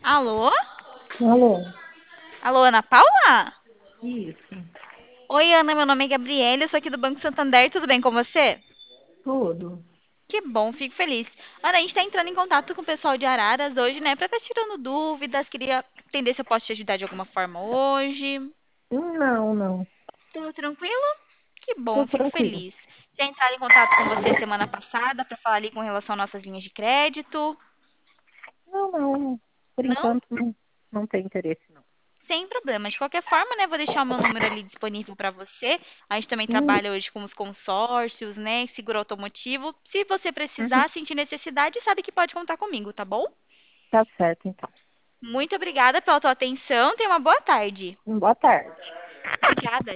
Alô? Alô? Alô, Ana Paula? Isso, Oi, Ana, meu nome é Gabriela, eu sou aqui do Banco Santander, tudo bem com você? tudo. Que bom, fico feliz. Ana, a gente está entrando em contato com o pessoal de Araras hoje, né, para estar tirando dúvidas, queria entender se eu posso te ajudar de alguma forma hoje. Não, não. Tudo tranquilo? Que bom, Tudo fico tranquilo. feliz. Já entraram em contato com você semana passada para falar ali com relação às nossas linhas de crédito? Não, não. Por Não? enquanto não tem interesse, não. Sem problema. De qualquer forma, né, vou deixar o meu número ali disponível para você. A gente também Hum, trabalha hoje com os consórcios, né, seguro automotivo. Se você uhum. precisar, sentir necessidade, sabe que pode contar comigo, tá bom? Tá certo, então. Muito obrigada pela tua atenção. Tenha uma boa tarde. Boa tarde. Obrigada.